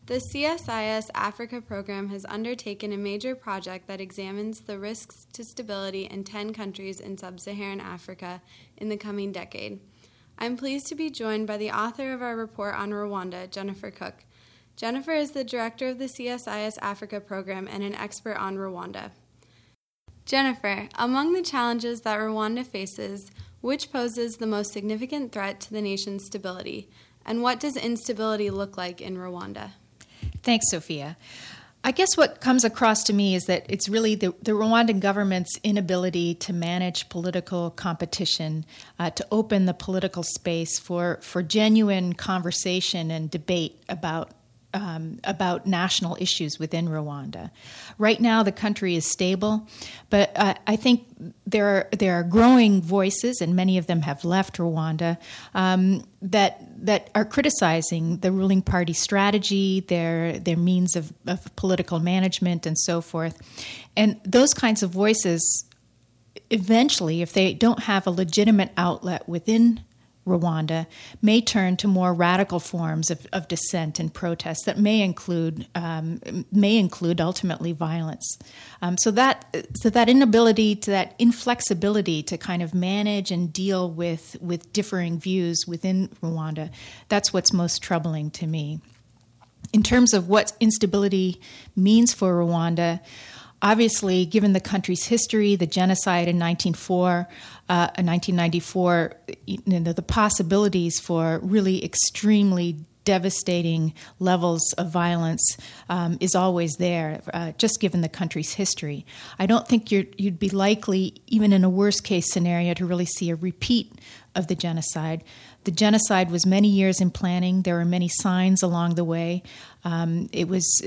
The CSIS Africa program has undertaken a major project that examines the risks to stability in 10 countries in sub-Saharan Africa in the coming decade. I'm pleased to be joined by the author of our report on Rwanda, Jennifer Cook. Jennifer is the director of the CSIS Africa program and an expert on Rwanda. Jennifer, among the challenges that Rwanda faces, which poses the most significant threat to the nation's stability? And what does instability look like in Rwanda? Thanks, Sophia. I guess what comes across to me is that it's really the Rwandan government's inability to manage political competition, to open the political space for genuine conversation and debate about national issues within Rwanda. Right now, the country is stable, but I think there are growing voices, and many of them have left Rwanda, that are criticizing the ruling party strategy, their means of political management, and so forth. And those kinds of voices, eventually, if they don't have a legitimate outlet within Rwanda, may turn to more radical forms of dissent and protest that may include ultimately violence. So that inability, to that inflexibility to kind of manage and deal with differing views within Rwanda, that's what's most troubling to me. In terms of what instability means for Rwanda, obviously, given the country's history, the genocide in 1994, the possibilities for really extremely devastating levels of violence is always there, just given the country's history. I don't think you'd be likely, even in a worst-case scenario, to really see a repeat of the genocide. The genocide was many years in planning. There were many signs along the way. It was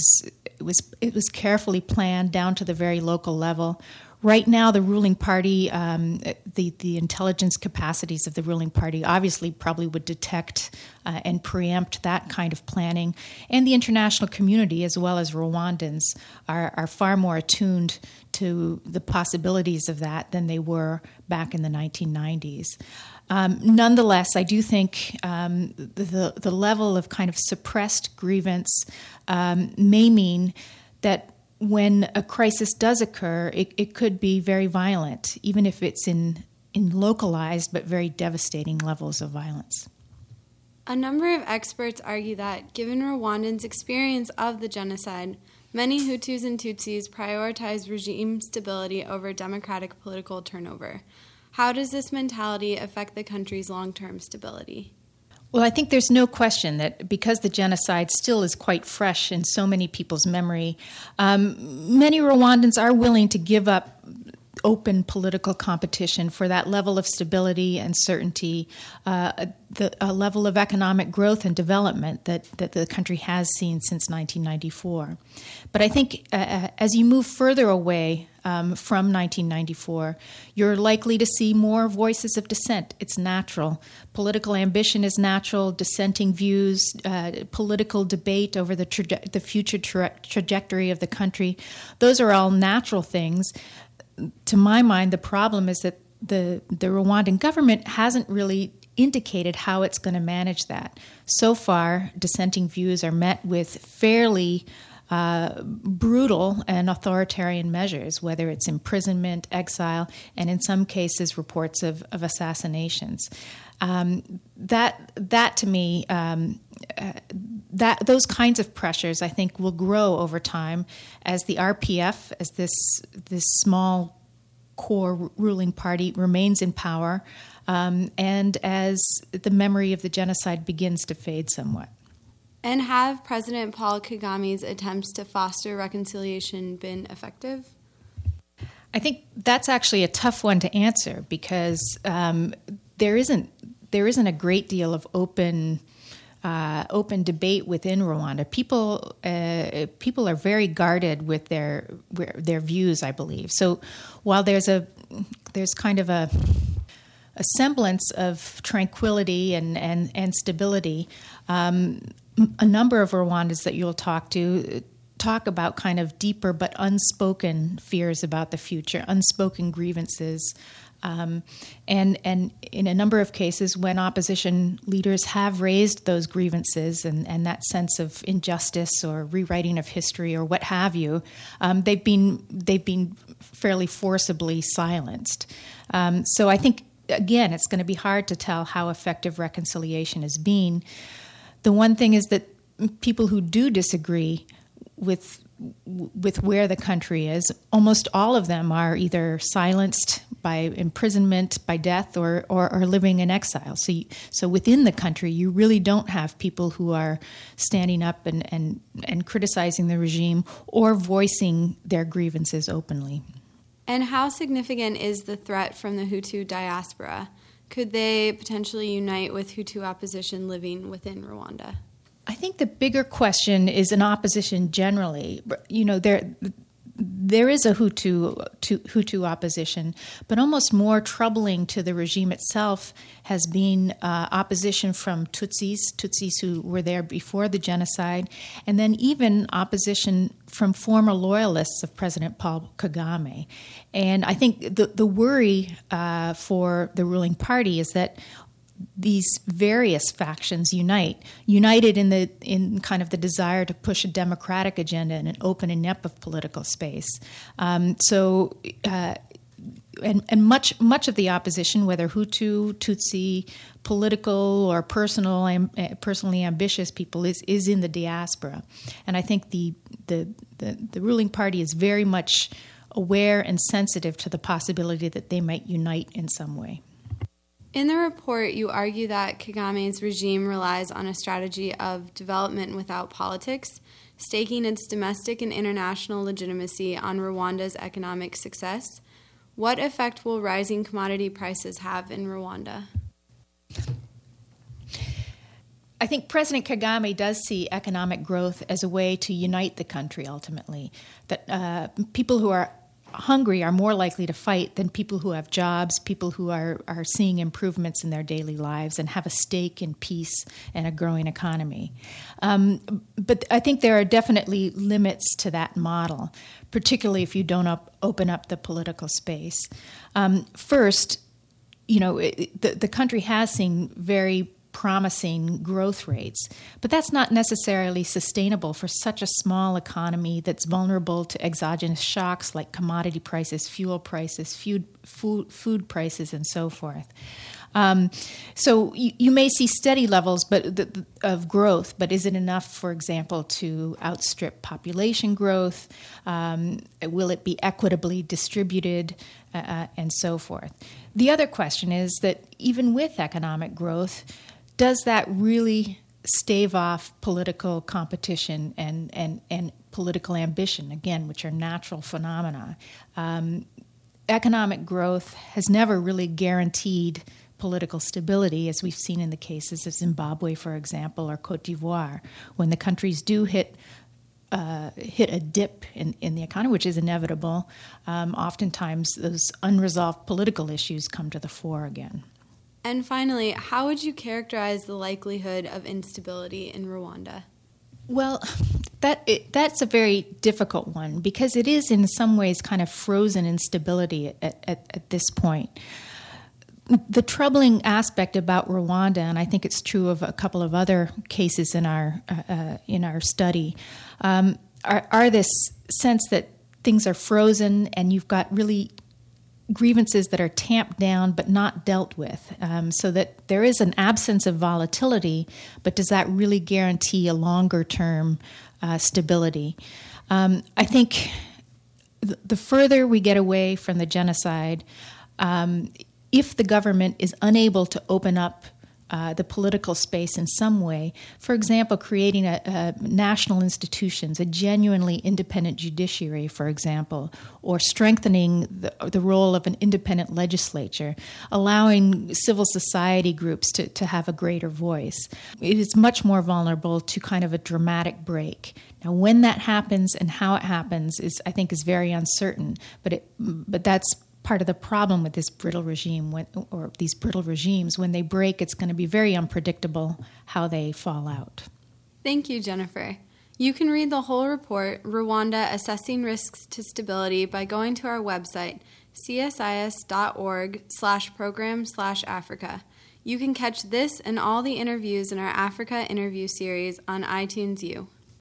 carefully planned down to the very local level. Right now, the ruling party, the intelligence capacities of the ruling party obviously probably would detect and preempt that kind of planning. And the international community, as well as Rwandans, are far more attuned to the possibilities of that than they were back in the 1990s. Nonetheless, I do think the level of kind of suppressed grievance may mean that when a crisis does occur, it could be very violent, even if it's in localized but very devastating levels of violence. A number of experts argue that, given Rwandans' experience of the genocide, many Hutus and Tutsis prioritize regime stability over democratic political turnover. How does this mentality affect the country's long-term stability? Well, I think there's no question that because the genocide still is quite fresh in so many people's memory, many Rwandans are willing to give up open political competition for that level of stability and certainty, a level of economic growth and development that the country has seen since 1994. But I think as you move further away from 1994, you're likely to see more voices of dissent. It's natural. Political ambition is natural. Dissenting views, political debate over the future trajectory of the country, those are all natural things. To my mind, the problem is that the Rwandan government hasn't really indicated how it's going to manage that. So far, dissenting views are met with fairly brutal and authoritarian measures, whether it's imprisonment, exile, and in some cases, reports of assassinations. That to me, those kinds of pressures, I think, will grow over time as the RPF, as this small core ruling party, remains in power, and as the memory of the genocide begins to fade somewhat. And have President Paul Kagame's attempts to foster reconciliation been effective? I think that's actually a tough one to answer because there isn't a great deal of open debate within Rwanda. People are very guarded with their views, I believe. So while there's kind of a semblance of tranquility and stability, a number of Rwandans that you'll talk to talk about kind of deeper but unspoken fears about the future, unspoken grievances, And in a number of cases, when opposition leaders have raised those grievances and that sense of injustice or rewriting of history or what have you, they've been fairly forcibly silenced. So I think, again, it's going to be hard to tell how effective reconciliation has been. The one thing is that people who do disagree with where the country is, almost all of them are either silenced by imprisonment, by death, or living in exile. So within the country, you really don't have people who are standing up and criticizing the regime or voicing their grievances openly. And how significant is the threat from the Hutu diaspora? Could they potentially unite with Hutu opposition living within Rwanda? I think the bigger question is an opposition generally. You know, there is a Hutu opposition, but almost more troubling to the regime itself has been opposition from Tutsis who were there before the genocide, and then even opposition from former loyalists of President Paul Kagame. And I think the worry for the ruling party is that these various factions united in kind of the desire to push a democratic agenda in an open and up political space. And much of the opposition, whether Hutu, Tutsi, political or personally ambitious people, is in the diaspora. And I think the ruling party is very much aware and sensitive to the possibility that they might unite in some way. In the report, you argue that Kagame's regime relies on a strategy of development without politics, staking its domestic and international legitimacy on Rwanda's economic success. What effect will rising commodity prices have in Rwanda? I think President Kagame does see economic growth as a way to unite the country ultimately, that people who are hungry are more likely to fight than people who have jobs, people who are seeing improvements in their daily lives and have a stake in peace and a growing economy. But I think there are definitely limits to that model, particularly if you don't open up the political space. First, you know, the country has seen very promising growth rates, but that's not necessarily sustainable for such a small economy that's vulnerable to exogenous shocks like commodity prices, fuel prices, food prices, and so forth. So you may see steady levels of growth, but is it enough, for example, to outstrip population growth? Will it be equitably distributed, and so forth? The other question is that even with economic growth, does that really stave off political competition and political ambition, again, which are natural phenomena? Economic growth has never really guaranteed political stability, as we've seen in the cases of Zimbabwe, for example, or Cote d'Ivoire. When the countries do hit a dip in the economy, which is inevitable, oftentimes those unresolved political issues come to the fore again. And finally, how would you characterize the likelihood of instability in Rwanda? Well, that's a very difficult one because it is in some ways kind of frozen instability at this point. The troubling aspect about Rwanda, and I think it's true of a couple of other cases in our study, are this sense that things are frozen and you've got really grievances that are tamped down but not dealt with, so that there is an absence of volatility, but does that really guarantee a longer-term stability? I think the further we get away from the genocide, if the government is unable to open up the political space in some way, for example, creating a national institutions, a genuinely independent judiciary, for example, or strengthening the role of an independent legislature, allowing civil society groups to have a greater voice, it is much more vulnerable to kind of a dramatic break. Now, when that happens and how it happens is very uncertain, but that's part of the problem with this brittle regime, or these brittle regimes. When they break, it's going to be very unpredictable how they fall out. Thank you, Jennifer. You can read the whole report, Rwanda Assessing Risks to Stability, by going to our website, csis.org/program/Africa. You can catch this and all the interviews in our Africa interview series on iTunes U.